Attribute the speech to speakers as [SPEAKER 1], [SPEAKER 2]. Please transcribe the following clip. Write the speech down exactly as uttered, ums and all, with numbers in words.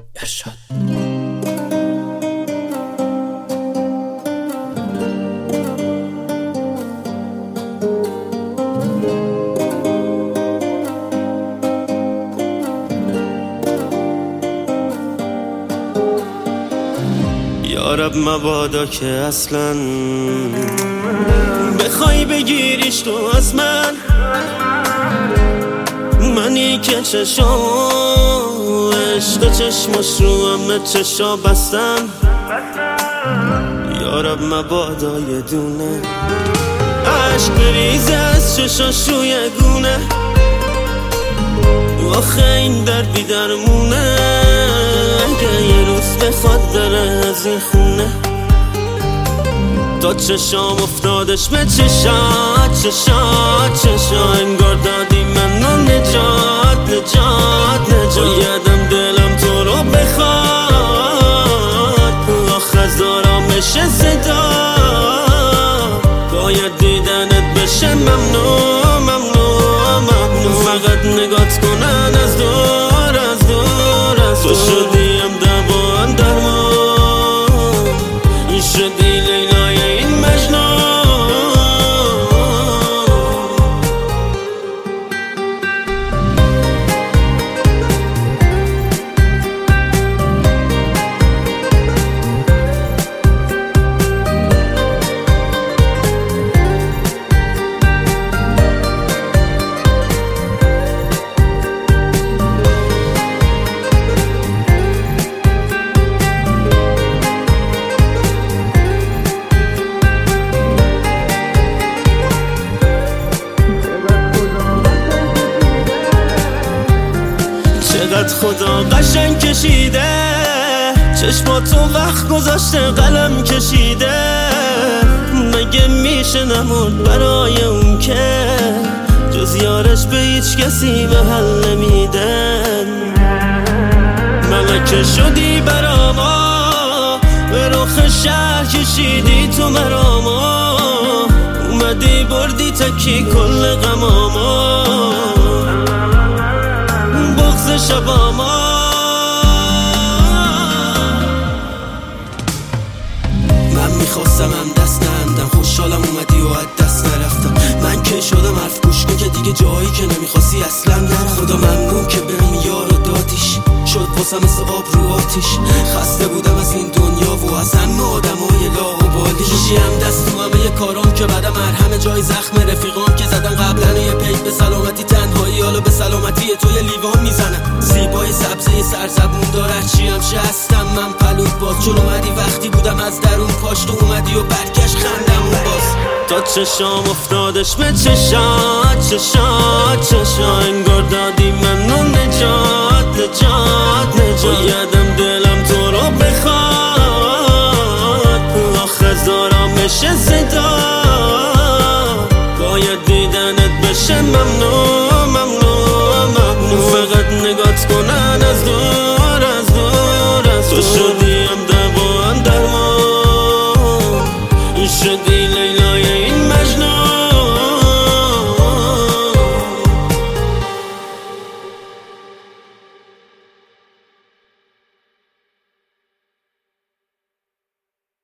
[SPEAKER 1] ارشاد.
[SPEAKER 2] یارب مبادا که اصلا بخوای بگیریش تو از من، منی که چشا عشق چشماش رو همه چشا بستن. یارب مبادا یه دونه عشق بریزه از چشاش روی گونه، آخه این در بی درمونه، اگه یه روز بخواد بره از این خونه. تا چشام افتادش به چشات چشات چشا، انگار دادی منو نجات نجات نجات. بایدم دلم تو رو بخواد، آخه زارامش صدا، باید دیدنت بشه ممنون ممنون ممنون. فقط نگات کنن از دور از دور از دور، تو شدیم دوان درمان، این شدی لیلای این مجنون. چقدر خدا قشنگ کشیده، چشماتو وقت گذاشته قلم کشیده. مگه میشه نمرد برای اون که جز یارش به هیچ کسی محل نمیدن. ملکه شدی براما، به رخ شهر کشیدی تو مراما، اومدی بردی تکی کل غماما، بغض شباما.
[SPEAKER 1] من میخواستم هم دست نندم، خوشحالم اومدی و از دست نرفتم. من که شدم حرف گوش کن که دیگه جایی که نمیخواستی اصلا نرم. خدا ممنون که بهم یارو دادیش، شد واسم مثل آب رو آتیش. خسته بودم از این دنیا و از همه آدمای لاابالی. کشیم دست تو همه کارام که بعدم مرهم جای زخم رفیقام که زدن قبلا یه پیک به سلامتی تنهایی، حالا به سلامتی تو یه لیوان میزنم. زیبای سبزه سرزبون داره چی هم چه هستم من پلوت باز، چون اومدی وقتی بودم از درون پاش، تو اومدی و برگشت خندمون باز.
[SPEAKER 2] تا چشام افتادش به چشات چشات چشا، انگار دادی منو نجات نجات نجات. بایدم دلم تو رو بخواد، آخه زارامش صدا، باید دیدنت بشه ممنون.